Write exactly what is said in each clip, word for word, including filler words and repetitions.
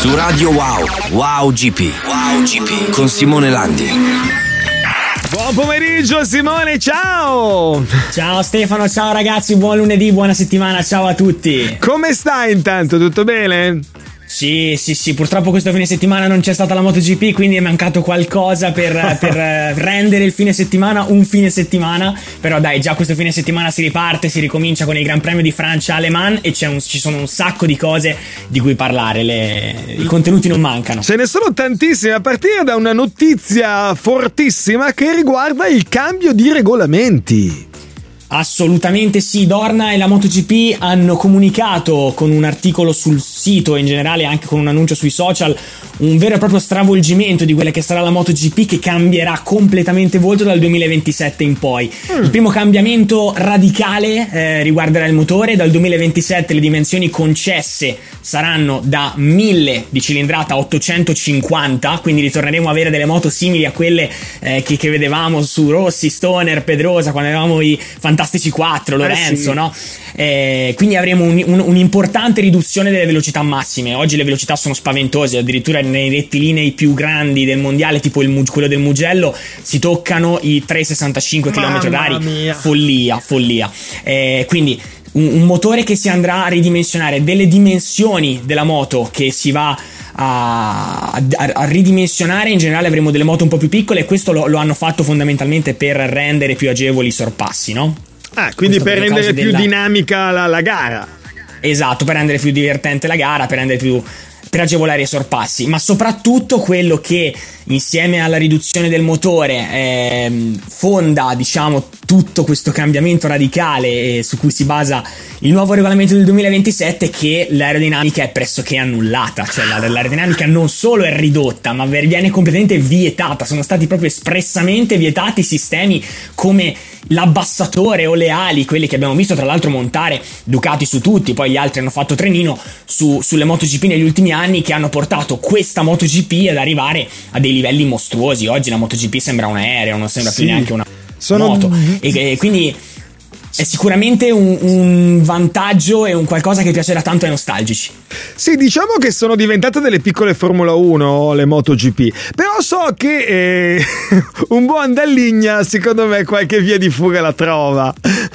Su Radio Wow, Wow G P, Wow G P con Simone Landi. Buon pomeriggio Simone, ciao! Ciao Stefano, ciao ragazzi, buon lunedì, buona settimana, ciao a tutti. Come stai intanto, tutto bene? Sì, sì, sì, purtroppo questo fine settimana non c'è stata la MotoGP, quindi è mancato qualcosa per, per rendere il fine settimana un fine settimana. Però dai, già questo fine settimana si riparte, si ricomincia con il Gran Premio di Francia a Le Mans e c'è un, ci sono un sacco di cose di cui parlare, le, i contenuti non mancano. Ce ne sono tantissime, a partire da una notizia fortissima che riguarda il cambio di regolamenti. Assolutamente sì, Dorna e la MotoGP hanno comunicato con un articolo sul sito e in generale anche con un annuncio sui social un vero e proprio stravolgimento di quella che sarà la MotoGP, che cambierà completamente volto dal duemilaventisette in poi. Mm. Il primo cambiamento radicale eh, riguarderà il motore. Dal duemilaventisette le dimensioni concesse saranno da mille di cilindrata a ottocentocinquanta, quindi ritorneremo a avere delle moto simili a quelle eh, che, che vedevamo su Rossi, Stoner, Pedrosa, quando avevamo i Fantastici quattro, Lorenzo, eh sì. no? Eh, quindi avremo un, un, un'importante riduzione delle velocità massime. Oggi le velocità sono spaventose, addirittura nei rettilinei più grandi del mondiale, tipo il, quello del Mugello, si toccano i trecentosessantacinque chilometri orari. Follia, follia. Eh, quindi un, un motore che si andrà a ridimensionare, delle dimensioni della moto che si va A, a, a ridimensionare. In generale avremo delle moto un po' più piccole, e questo lo, lo hanno fatto fondamentalmente per rendere più agevoli i sorpassi, no? Ah, quindi questo per rendere più della... dinamica la, la gara. Esatto, per rendere più divertente la gara, per rendere più per agevolare i sorpassi, ma soprattutto quello che insieme alla riduzione del motore eh, fonda, diciamo, tutto questo cambiamento radicale eh, su cui si basa il nuovo regolamento del duemilaventisette, che l'aerodinamica è pressoché annullata. Cioè l'aerodinamica non solo è ridotta, ma viene completamente vietata. Sono stati proprio espressamente vietati sistemi come l'abbassatore o le ali, quelli che abbiamo visto tra l'altro montare Ducati su tutti, poi gli altri hanno fatto trenino su, sulle MotoGP negli ultimi anni, che hanno portato questa MotoGP ad arrivare a dei livelli mostruosi. Oggi la MotoGP sembra un aereo, non sembra sì. più neanche una Sono... moto e, e quindi è sicuramente un, un vantaggio e un qualcosa che piacerà tanto ai nostalgici. Sì, diciamo che sono diventate delle piccole Formula uno le MotoGP, però so che eh, un buon Dalligna secondo me qualche via di fuga la trova.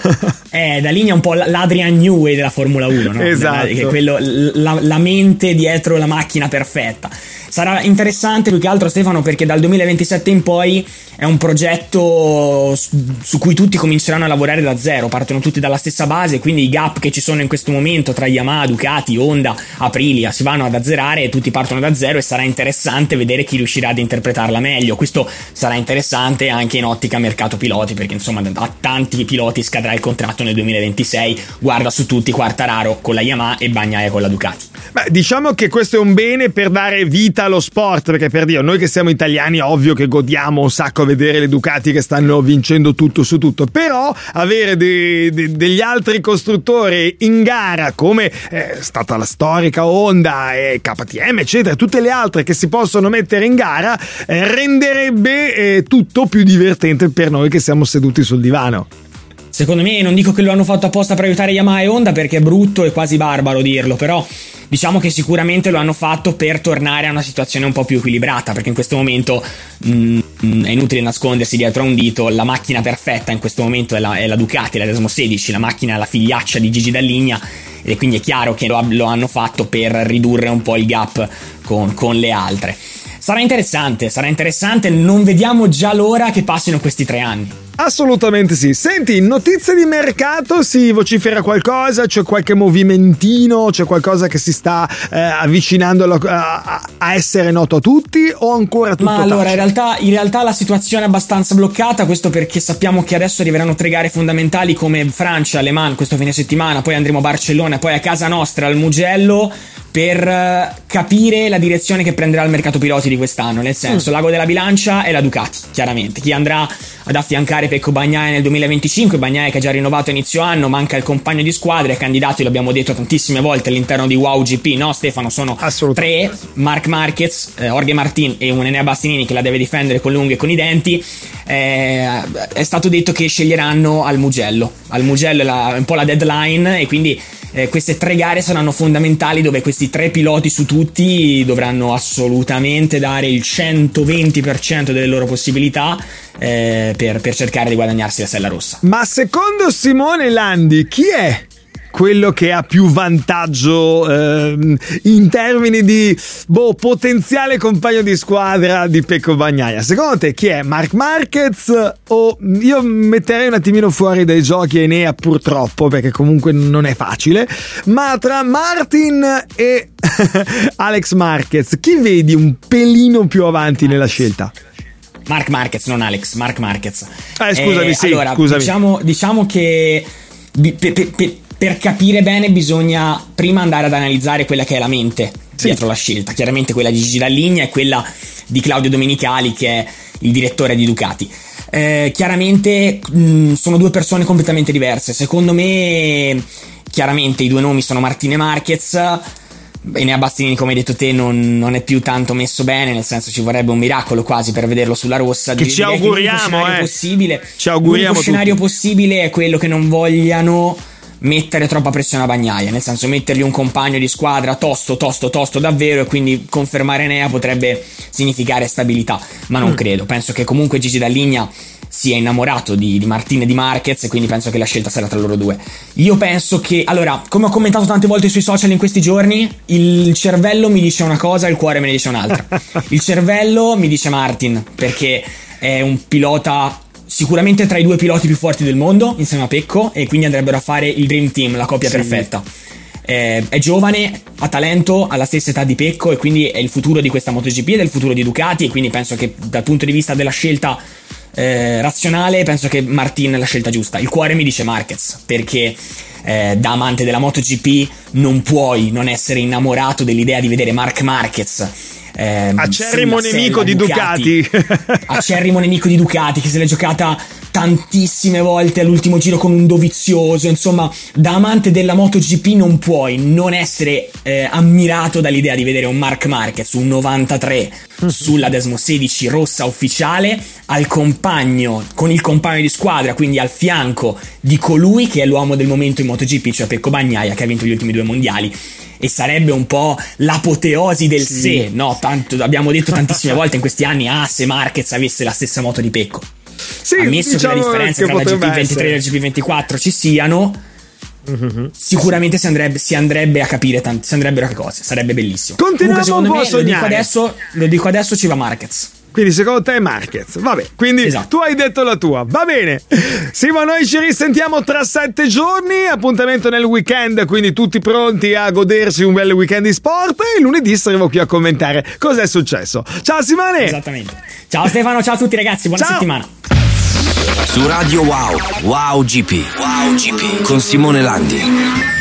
Eh, Dalligna è un po' l'Adrian Newey della Formula uno, no? Esatto. Che è quello, la, la mente dietro la macchina perfetta. Sarà interessante più che altro, Stefano, perché dal duemilaventisette in poi è un progetto su cui tutti cominceranno a lavorare da zero, partono tutti dalla stessa base, quindi i gap che ci sono in questo momento tra Yamaha, Ducati, Honda, Aprilia si vanno ad azzerare e tutti partono da zero, e sarà interessante vedere chi riuscirà ad interpretarla meglio. Questo sarà interessante anche in ottica mercato piloti, perché insomma a tanti piloti scadrà il contratto nel duemilaventisei, guarda su tutti Quartararo con la Yamaha e Bagnaia con la Ducati. Beh, diciamo che questo è un bene per dare vita allo sport, perché per Dio, noi che siamo italiani ovvio che godiamo un sacco a vedere le Ducati che stanno vincendo tutto su tutto, però avere de, de, degli altri costruttori in gara come è stata la storica Honda e K T M eccetera, tutte le altre che si possono mettere in gara, eh, renderebbe eh, tutto più divertente per noi che siamo seduti sul divano. Secondo me, non dico che lo hanno fatto apposta per aiutare Yamaha e Honda, perché è brutto e quasi barbaro dirlo, però diciamo che sicuramente lo hanno fatto per tornare a una situazione un po' più equilibrata, perché in questo momento mh, è inutile nascondersi dietro a un dito. La macchina perfetta in questo momento è la, è la Ducati, la Desmo sedici, la macchina è la figliaccia di Gigi Dall'Igna, e quindi è chiaro che lo, lo hanno fatto per ridurre un po' il gap con, con le altre. Sarà interessante, sarà interessante, non vediamo già l'ora che passino questi tre anni. Assolutamente sì. Senti, notizie di mercato, si vocifera qualcosa? C'è qualche movimentino? C'è qualcosa che si sta eh, avvicinando a, a, a essere noto a tutti, o ancora tutto? Ma allora in realtà, in realtà la situazione è abbastanza bloccata, questo perché sappiamo che adesso arriveranno tre gare fondamentali come Francia, Le Mans questo fine settimana, poi andremo a Barcellona, poi a casa nostra al Mugello, per capire la direzione che prenderà il mercato piloti di quest'anno. Nel senso, mm. l'ago della bilancia è la Ducati, chiaramente. Chi andrà ad affiancare Pecco Bagnaia nel duemilaventicinque, Bagnaia che ha già rinnovato a inizio anno, manca il compagno di squadra, i candidati, l'abbiamo detto tantissime volte all'interno di Wow G P, no Stefano? Sono tre: Marc Marquez, eh, Jorge Martin e un Enea Bastianini che la deve difendere con le unghie e con i denti. Eh, è stato detto che sceglieranno al Mugello. Al Mugello è, la, è un po' la deadline, e quindi eh, queste tre gare saranno fondamentali, dove questi tre piloti su tutti dovranno assolutamente dare il centoventi per cento delle loro possibilità eh, per, per cercare di guadagnarsi la sella rossa. Ma secondo Simone Landi chi è quello che ha più vantaggio ehm, in termini di boh, potenziale compagno di squadra di Pecco Bagnaia? Secondo te chi è? Marc Marquez o io metterei un attimino fuori dai giochi Enea, purtroppo, perché comunque non è facile, ma tra Martin e Alex Marquez chi vedi un pelino più avanti nella scelta? Marc Marquez, non Alex, Marc Marquez. Eh, scusami, eh, sì, allora, scusami. Diciamo, diciamo che pe, pe, pe, per capire bene bisogna prima andare ad analizzare quella che è la mente sì. dietro la scelta. Chiaramente quella di Gigi Dall'Igna e quella di Claudio Domenicali, che è il direttore di Ducati. Eh, chiaramente mh, sono due persone completamente diverse. Secondo me, chiaramente i due nomi sono Martin e Marquez. Enea Bastianini, come hai detto te, non, non è più tanto messo bene, nel senso ci vorrebbe un miracolo quasi per vederlo sulla rossa. Che ci auguriamo, che eh. possibile, ci auguriamo. L'unico scenario possibile è quello che non vogliano mettere troppa pressione a Bagnaia, nel senso mettergli un compagno di squadra tosto, tosto, tosto davvero, e quindi confermare Enea potrebbe significare stabilità, ma non mm. credo. Penso che comunque Gigi Dall'Igna sia innamorato di, di Martin e di Marquez, e quindi penso che la scelta sarà tra loro due. Io penso che, allora, come ho commentato tante volte sui social in questi giorni, il cervello mi dice una cosa, il cuore me ne dice un'altra. Il cervello mi dice Martin, perché è un pilota sicuramente tra i due piloti più forti del mondo insieme a Pecco, e quindi andrebbero a fare il Dream Team, la coppia sì. perfetta. Eh, è giovane, ha talento, ha la stessa età di Pecco, e quindi è il futuro di questa MotoGP ed è il futuro di Ducati, e quindi penso che dal punto di vista della scelta eh, razionale penso che Martin è la scelta giusta. Il cuore mi dice Marquez, perché eh, da amante della MotoGP non puoi non essere innamorato dell'idea di vedere Marc Marquez Eh, acerrimo nemico di Ducati, Ducati. acerrimo nemico di Ducati, che se l'è giocata tantissime volte all'ultimo giro con un Dovizioso. Insomma, da amante della MotoGP non puoi non essere eh, ammirato dall'idea di vedere un Marc Marquez, un novantatré sulla Desmo sedici rossa ufficiale, al compagno, con il compagno di squadra, quindi al fianco di colui che è l'uomo del momento in MotoGP, cioè Pecco Bagnaia, che ha vinto gli ultimi due mondiali. E sarebbe un po' l'apoteosi del sì. se, no? Tanto abbiamo detto tantissime volte in questi anni, ah, se Marquez avesse la stessa moto di Pecco. Sì, ammesso diciamo che le differenze che tra la G P ventitré essere. e la G P ventiquattro ci siano, mm-hmm. sicuramente si andrebbe, si andrebbe a capire tanti, si andrebbero a che cose, sarebbe bellissimo. Continuiamo Comunque, un po' me, a sognare. Lo dico adesso, lo dico adesso ci va Marquez. Quindi secondo te è Marquez. Vabbè, quindi esatto. Tu hai detto la tua. Va bene. Simo, noi ci risentiamo tra sette giorni. Appuntamento nel weekend, quindi tutti pronti a godersi un bel weekend di sport. E lunedì saremo qui a commentare cosa è successo. Ciao Simone. Esattamente. Ciao Stefano, ciao a tutti ragazzi, buona ciao. settimana. Su Radio Wow, Wow G P, Wow G P con Simone Landi.